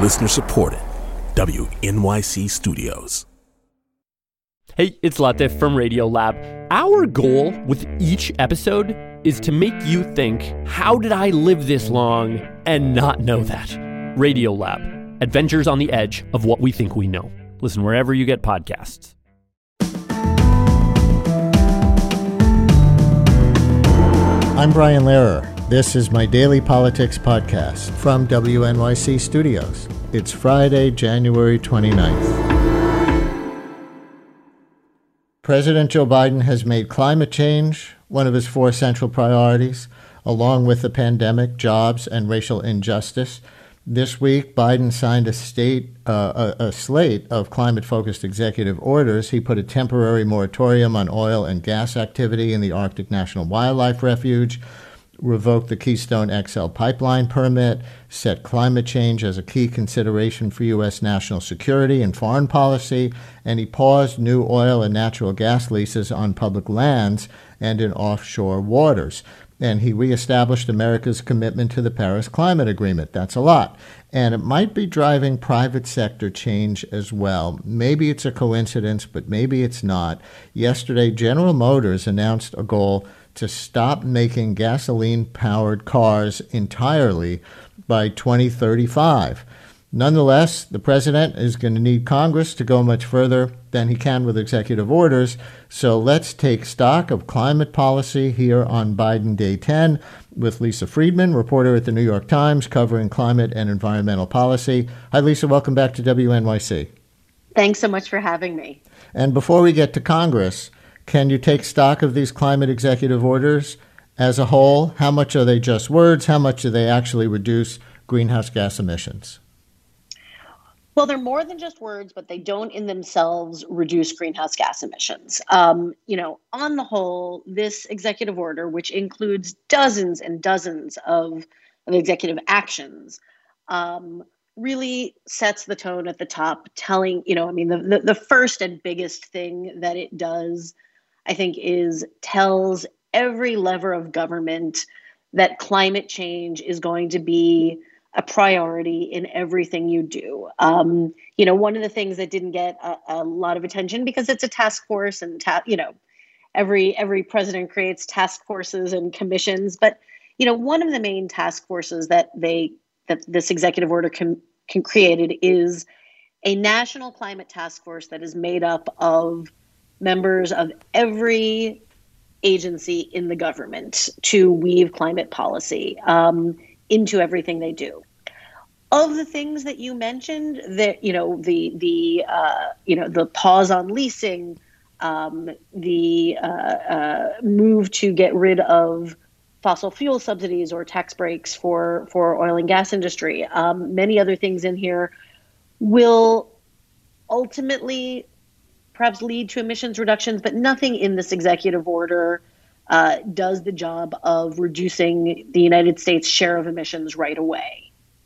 Listener supported. WNYC Studios. Hey, it's Latif from Radiolab. Our goal with each episode is to make you think, how did I live this long and not know that? Radiolab, adventures on the edge of what we think we know. Listen wherever you get podcasts. I'm Brian Lehrer. This is my daily politics podcast from WNYC Studios. It's Friday, January 29th. President Joe Biden has made climate change one of his 4 central priorities, along with the pandemic, jobs, and racial injustice. This week, Biden signed a slate of climate-focused executive orders. He put a temporary moratorium on oil and gas activity in the Arctic National Wildlife Refuge, revoked the Keystone XL pipeline permit, set climate change as a key consideration for U.S. national security and foreign policy, and he paused new oil and natural gas leases on public lands and in offshore waters. And he reestablished America's commitment to the Paris Climate Agreement. That's a lot. And it might be driving private sector change as well. Maybe it's a coincidence, but maybe it's not. Yesterday, General Motors announced a goal to stop making gasoline-powered cars entirely by 2035. Nonetheless, the president is going to need Congress to go much further than he can with executive orders. So let's take stock of climate policy here on Biden Day 10 with Lisa Friedman, reporter at the New York Times, covering climate and environmental policy. Hi, Lisa. Welcome back to WNYC. Thanks so much for having me. And before we get to Congress, can you take stock of these climate executive orders as a whole? How much are they just words? How much do they actually reduce greenhouse gas emissions? Well, they're more than just words, but they don't in themselves reduce greenhouse gas emissions. On the whole, this executive order, which includes dozens and dozens of executive actions, really sets the tone at the top, telling, the first and biggest thing that it does, I think, is tells every lever of government that climate change is going to be a priority in everything you do. One of the things that didn't get a lot of attention because it's a task force and, every president creates task forces and commissions. But, one of the main task forces that this executive order created is a national climate task force that is made up of members of every agency in the government to weave climate policy into everything they do. Of the things that you mentioned, the pause on leasing, the move to get rid of fossil fuel subsidies or tax breaks for oil and gas industry, many other things in here will ultimately perhaps lead to emissions reductions, but nothing in this executive order does the job of reducing the United States' share of emissions right away.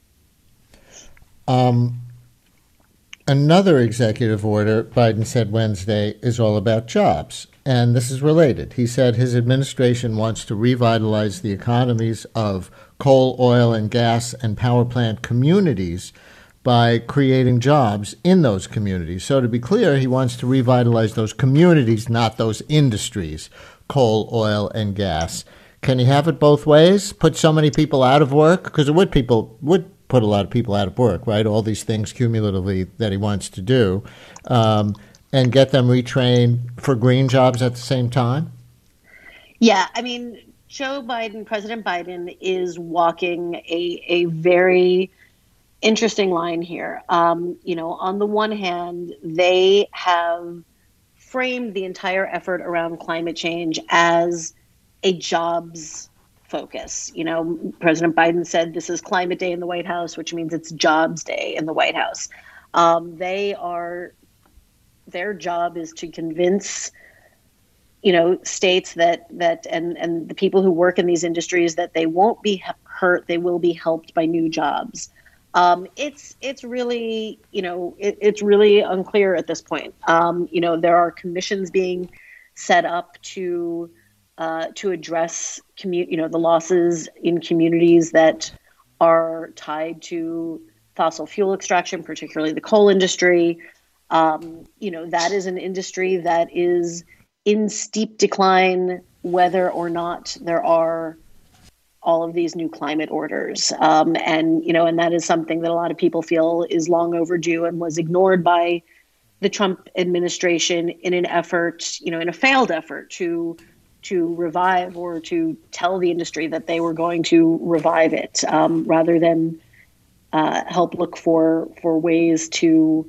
Another executive order, Biden said Wednesday, is all about jobs. And this is related. He said his administration wants to revitalize the economies of coal, oil, and gas and power plant communities by creating jobs in those communities. So to be clear, he wants to revitalize those communities, not those industries, coal, oil, and gas. Can he have it both ways? Put so many people out of work? Because it would put a lot of people out of work, right? All these things cumulatively that he wants to do, and get them retrained for green jobs at the same time? Yeah, President Biden is walking a very interesting line here. On the one hand, they have framed the entire effort around climate change as a jobs focus. President Biden said this is Climate Day in the White House, which means it's Jobs Day in the White House. Their job is to convince, states that and the people who work in these industries that they won't be hurt, they will be helped by new jobs. It's really unclear at this point. There are commissions being set up to address the losses in communities that are tied to fossil fuel extraction, particularly the coal industry. That is an industry that is in steep decline, whether or not there are all of these new climate orders. And that is something that a lot of people feel is long overdue and was ignored by the Trump administration in an effort, in a failed effort to revive or to tell the industry that they were going to revive it, rather than help look for ways to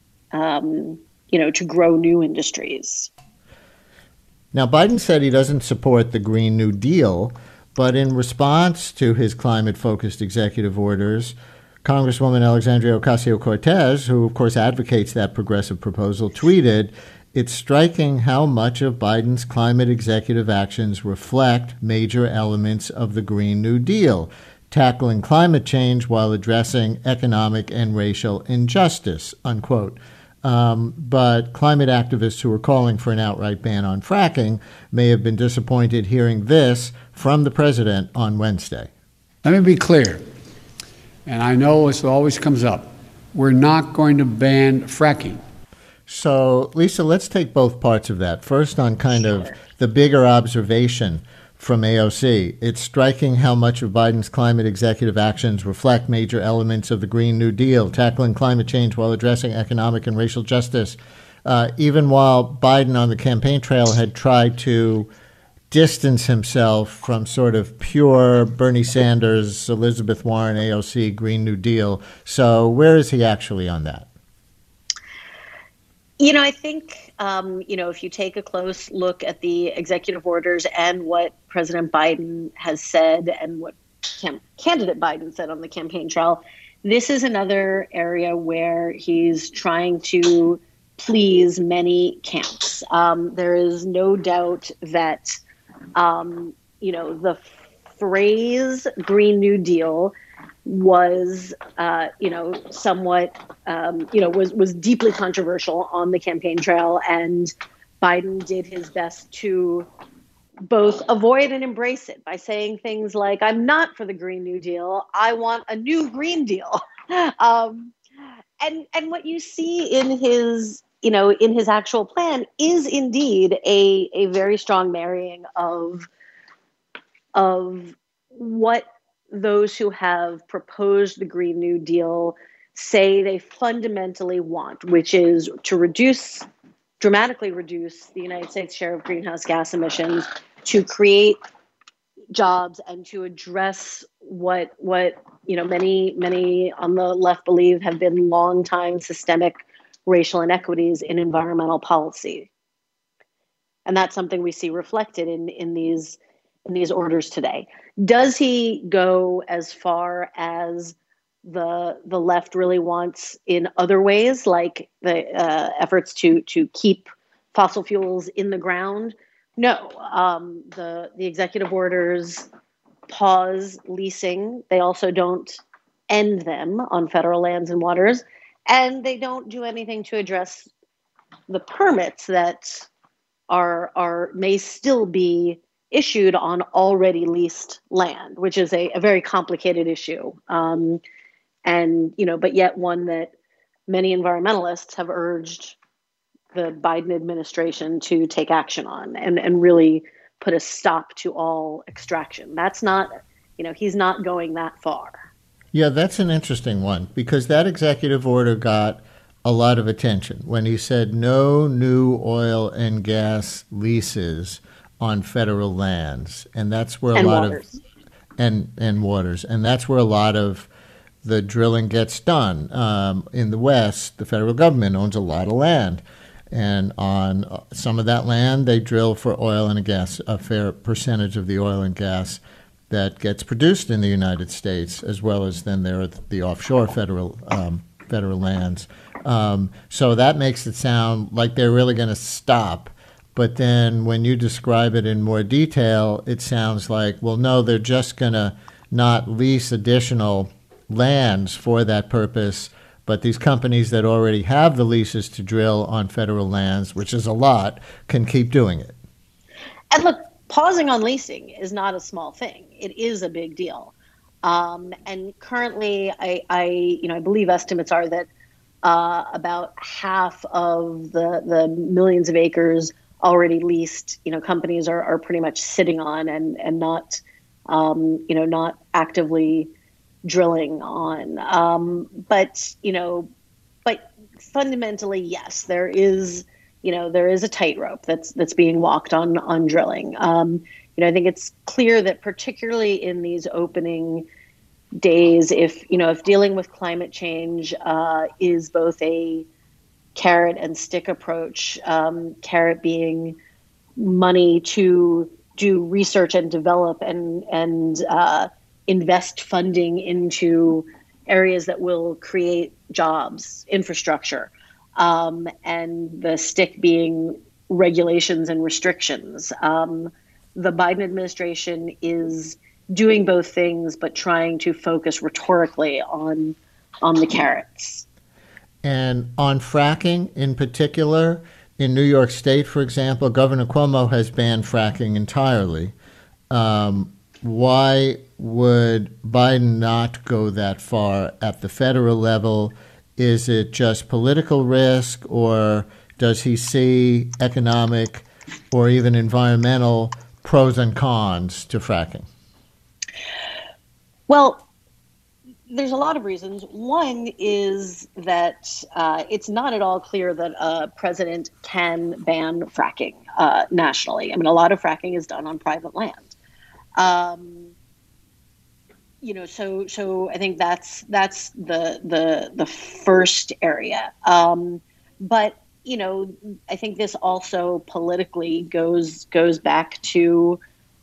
grow new industries. Now, Biden said he doesn't support the Green New Deal, but in response to his climate-focused executive orders, Congresswoman Alexandria Ocasio-Cortez, who of course advocates that progressive proposal, tweeted, "It's striking how much of Biden's climate executive actions reflect major elements of the Green New Deal, tackling climate change while addressing economic and racial injustice," unquote. But climate activists who are calling for an outright ban on fracking may have been disappointed hearing this from the president on Wednesday. Let me be clear, and I know this always comes up. We're not going to ban fracking. So, Lisa, let's take both parts of that. First, on kind of the bigger observation from AOC. It's striking how much of Biden's climate executive actions reflect major elements of the Green New Deal, tackling climate change while addressing economic and racial justice. Even while Biden on the campaign trail had tried to distance himself from sort of pure Bernie Sanders, Elizabeth Warren, AOC, Green New Deal. So where is he actually on that? I think, if you take a close look at the executive orders and what President Biden has said and what candidate Biden said on the campaign trail, this is another area where he's trying to please many camps. There is no doubt that, the phrase Green New Deal was, somewhat, was deeply controversial on the campaign trail. And Biden did his best to both avoid and embrace it by saying things like, "I'm not for the Green New Deal. I want a new Green Deal." And what you see in his, in his actual plan is indeed a very strong marrying of what those who have proposed the Green New Deal say they fundamentally want, which is to dramatically reduce the United States share of greenhouse gas emissions, to create jobs, and to address what many on the left believe have been long-time systemic racial inequities in environmental policy. And that's something we see reflected in these orders today. Does he go as far as the left really wants in other ways, like the efforts to keep fossil fuels in the ground? No. The executive orders pause leasing. They also don't end them on federal lands and waters, and they don't do anything to address the permits that may still be issued on already leased land, which is a very complicated issue. But yet one that many environmentalists have urged the Biden administration to take action on and really put a stop to all extraction. That's not, he's not going that far. Yeah, that's an interesting one, because that executive order got a lot of attention when he said no new oil and gas leases on federal lands, and that's where waters. And waters, and that's where a lot of the drilling gets done. In the West, the federal government owns a lot of land, and on some of that land, they drill for oil and gas, a fair percentage of the oil and gas that gets produced in the United States, as well as then there are the offshore federal lands. So that makes it sound like they're really going to stop. But then when you describe it in more detail, it sounds like, well, no, they're just going to not lease additional lands for that purpose, but these companies that already have the leases to drill on federal lands, which is a lot, can keep doing it. And look, pausing on leasing is not a small thing. It is a big deal. And currently, I believe estimates are that about half of the millions of acres already leased, companies are pretty much sitting on and not, not actively drilling on. But fundamentally, yes, there is a tightrope that's being walked on drilling. I think it's clear that particularly in these opening days, if dealing with climate change is both a carrot and stick approach, carrot being money to do research and develop and invest funding into areas that will create jobs, infrastructure, and the stick being regulations and restrictions. The Biden administration is doing both things, but trying to focus rhetorically on the carrots. And on fracking in particular, in New York State, for example, Governor Cuomo has banned fracking entirely. Why would Biden not go that far at the federal level? Is it just political risk, or does he see economic or even environmental pros and cons to fracking? Well, there's a lot of reasons. One is that it's not at all clear that a president can ban fracking nationally. I mean, a lot of fracking is done on private land. So I think that's the first area. But I think this also politically goes back to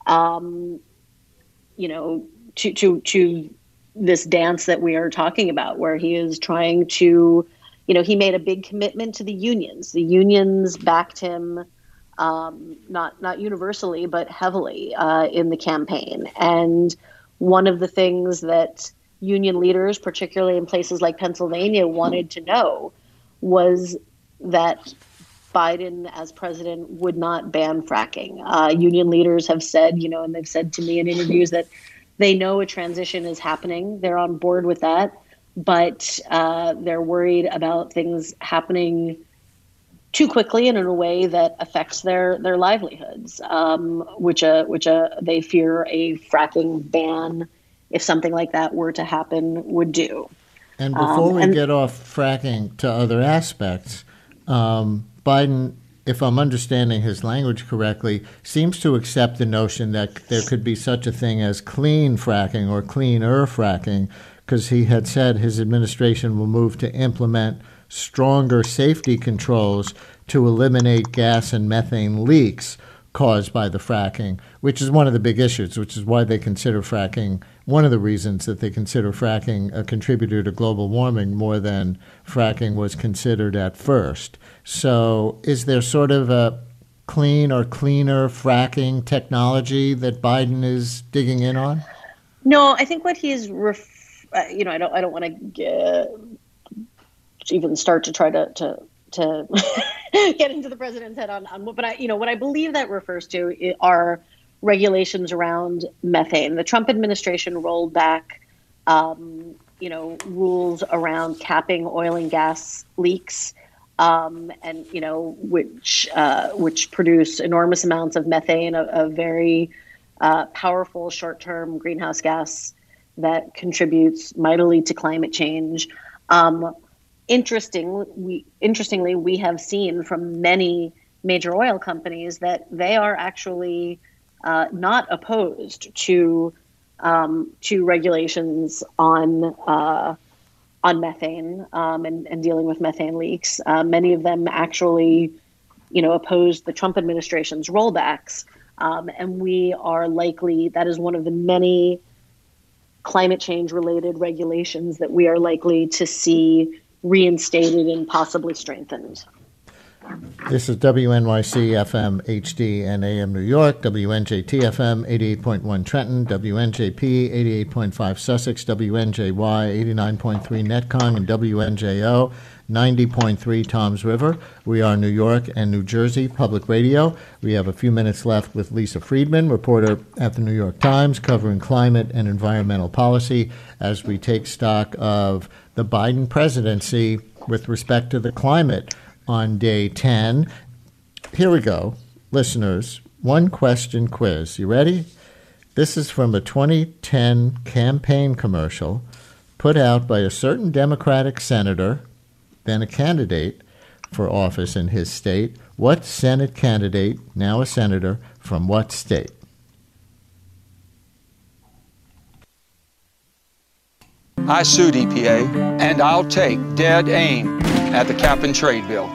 to this dance that we are talking about, where he is trying to, he made a big commitment to the unions. The unions backed him, not universally, but heavily in the campaign. And one of the things that union leaders, particularly in places like Pennsylvania, wanted to know was that Biden as president would not ban fracking. Union leaders have said, and they've said to me in interviews that they know a transition is happening. They're on board with that, but they're worried about things happening too quickly and in a way that affects their livelihoods, which they fear a fracking ban, if something like that were to happen, would do. And before we get off fracking to other aspects, Biden, if I'm understanding his language correctly, seems to accept the notion that there could be such a thing as clean fracking or cleaner fracking, because he had said his administration will move to implement stronger safety controls to eliminate gas and methane leaks caused by the fracking, which is one of the big issues, which is why they consider fracking, one of the reasons that they consider fracking a contributor to global warming more than fracking was considered at first. So is there sort of a clean or cleaner fracking technology that Biden is digging in on? No, I think what he is, I don't want to even start to try to get into the president's head on what I believe that refers to are regulations around methane. The Trump administration rolled back, rules around capping oil and gas leaks, which produce enormous amounts of methane, a very powerful short-term greenhouse gas that contributes mightily to climate change. Interestingly, we have seen from many major oil companies that they are actually not opposed to regulations on methane and dealing with methane leaks. Many of them actually, opposed the Trump administration's rollbacks, and we are likely, that is one of the many climate change related regulations that we are likely to see reinstated and possibly strengthened. This is WNYC FM HD and AM New York, WNJT FM 88.1 Trenton, WNJP 88.5 Sussex, WNJY 89.3 Netcong, and WNJO 90.3 Toms River. We are New York and New Jersey Public Radio. We have a few minutes left with Lisa Friedman, reporter at the New York Times, covering climate and environmental policy as we take stock of the Biden presidency with respect to the climate on day 10. Here we go. Listeners, one question quiz. You ready? This is from a 2010 campaign commercial put out by a certain Democratic senator, then a candidate for office in his state. What Senate candidate, now a senator, from what state? I sued EPA, and I'll take dead aim at the cap and trade bill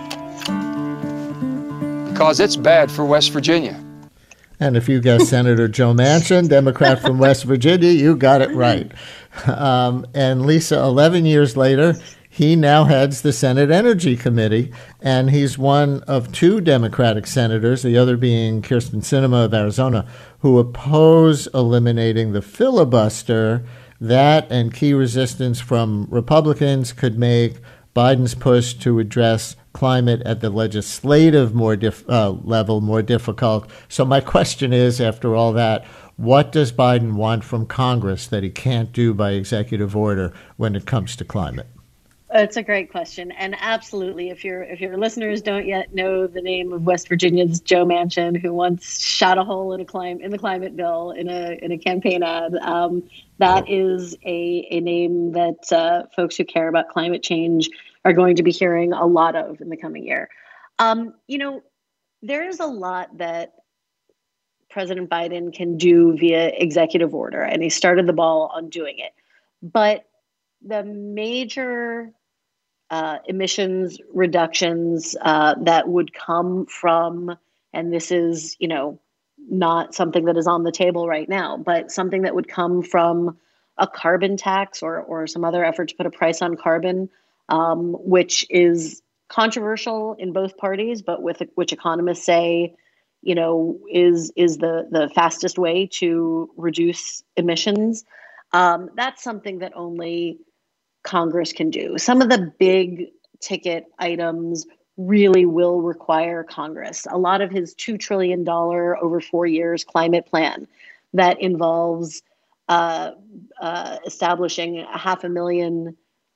because it's bad for West Virginia. And if you guessed Senator Joe Manchin, Democrat from West Virginia, you got it right. And Lisa, 11 years later, he now heads the Senate Energy Committee, and he's one of two Democratic senators, the other being Kyrsten Sinema of Arizona, who oppose eliminating the filibuster. That and key resistance from Republicans could make Biden's push to address climate at the legislative level more difficult. So my question is, after all that, what does Biden want from Congress that he can't do by executive order when it comes to climate? It's a great question, and absolutely, if your listeners don't yet know the name of West Virginia's Joe Manchin, who once shot a hole in the climate bill in a campaign ad, that is a name that folks who care about climate change are going to be hearing a lot of in the coming year. There's a lot that President Biden can do via executive order, and he started the ball on doing it. But the major emissions reductions that would come from, and this is, not something that is on the table right now, but something that would come from a carbon tax or some other effort to put a price on carbon, which is controversial in both parties, but which economists say, is the fastest way to reduce emissions. That's something that only Congress can do. Some of the big ticket items really will require Congress. A lot of his $2 trillion over 4 years climate plan that involves establishing 500,000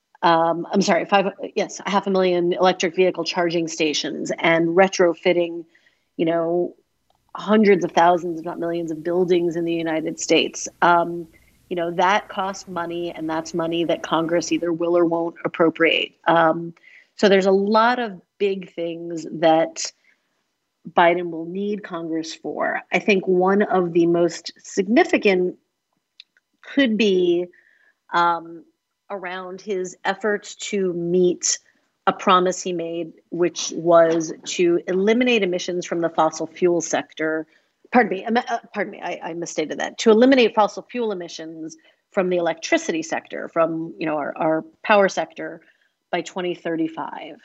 electric vehicle charging stations and retrofitting, hundreds of thousands, if not millions, of buildings in the United States. That costs money, and that's money that Congress either will or won't appropriate. So there's a lot of big things that Biden will need Congress for. I think one of the most significant could be around his efforts to meet a promise he made, which was to eliminate emissions from the fossil fuel sector. Pardon me, I misstated that. To eliminate fossil fuel emissions from the electricity sector, from our power sector, by 2035.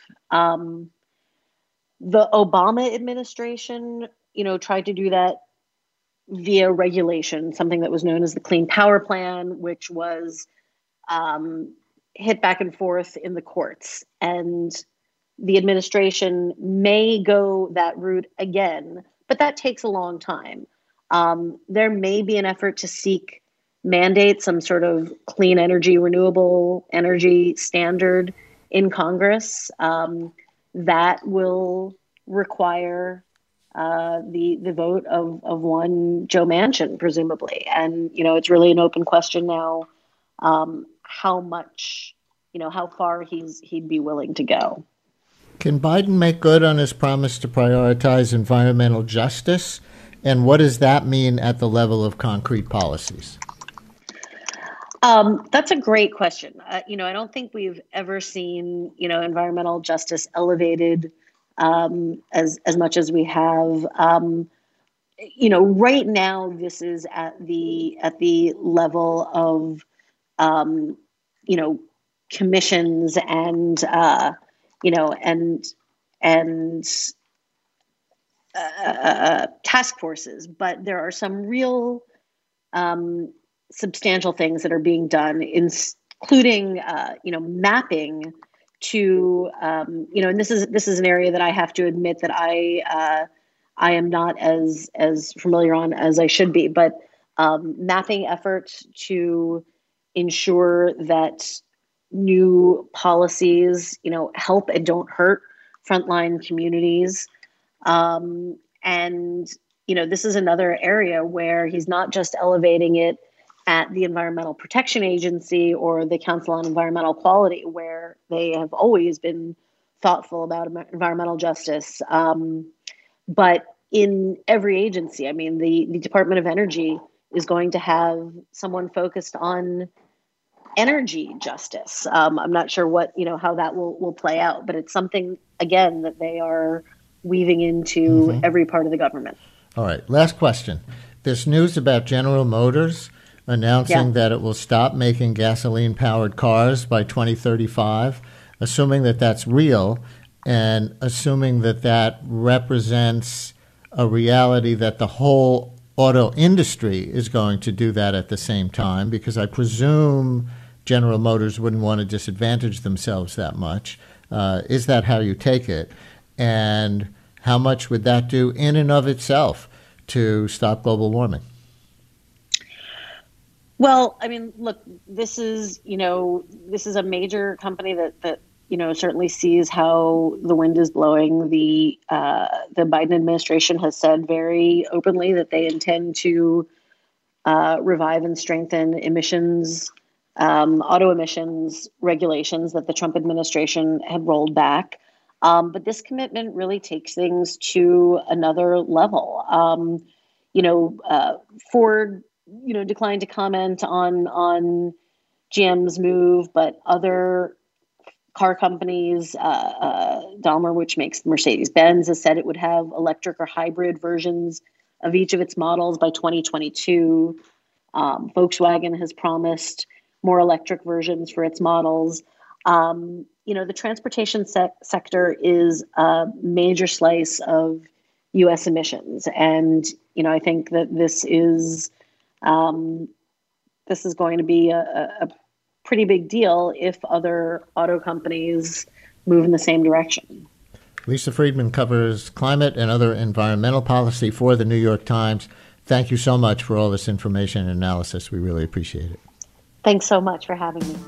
The Obama administration, tried to do that via regulation, something that was known as the Clean Power Plan, which was hit back and forth in the courts. And the administration may go that route again, but that takes a long time. There may be an effort to mandate some sort of clean energy, renewable energy standard in Congress. That will require the vote of one Joe Manchin, presumably. And, it's really an open question now how far he'd be willing to go. Can Biden make good on his promise to prioritize environmental justice? And what does that mean at the level of concrete policies? That's a great question. I don't think we've ever seen, environmental justice elevated as much as we have. Right now, this is at the level of, commissions and task forces, but there are some real substantial things that are being done, including mapping to, and this is an area that I have to admit that I am not as familiar on as I should be, but mapping efforts to ensure that new policies, help and don't hurt frontline communities. And this is another area where he's not just elevating it at the Environmental Protection Agency or the Council on Environmental Quality, where they have always been thoughtful about environmental justice. But in every agency, I mean, the Department of Energy is going to have someone focused on energy justice. I'm not sure how that will play out, but it's something, again, that they are weaving into every part of the government. All right. Last question. There's news about General Motors announcing that it will stop making gasoline-powered cars by 2035. Assuming that that's real and assuming that that represents a reality that the whole auto industry is going to do that at the same time, because I presume General Motors wouldn't want to disadvantage themselves that much. Is that how you take it? And how much would that do in and of itself to stop global warming? Well, I mean, look, this is a major company that certainly sees how the wind is blowing. The Biden administration has said very openly that they intend to revive and strengthen auto emissions regulations that the Trump administration had rolled back. But this commitment really takes things to another level. Ford, declined to comment on GM's move, but other car companies, Daimler, which makes Mercedes-Benz, has said it would have electric or hybrid versions of each of its models by 2022. Volkswagen has promised more electric versions for its models. The transportation sector is a major slice of U.S. emissions, and I think that this is going to be a pretty big deal if other auto companies move in the same direction. Lisa Friedman covers climate and other environmental policy for the New York Times. Thank you so much for all this information and analysis. We really appreciate it. Thanks so much for having me.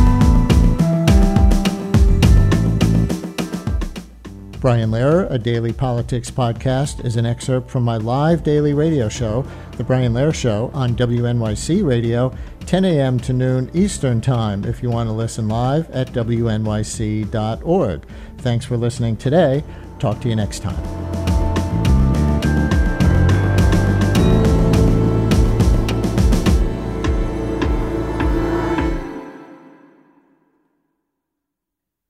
Brian Lehrer, a daily politics podcast, is an excerpt from my live daily radio show, The Brian Lehrer Show, on WNYC Radio, 10 a.m. to noon Eastern Time, if you want to listen live at wnyc.org. Thanks for listening today. Talk to you next time.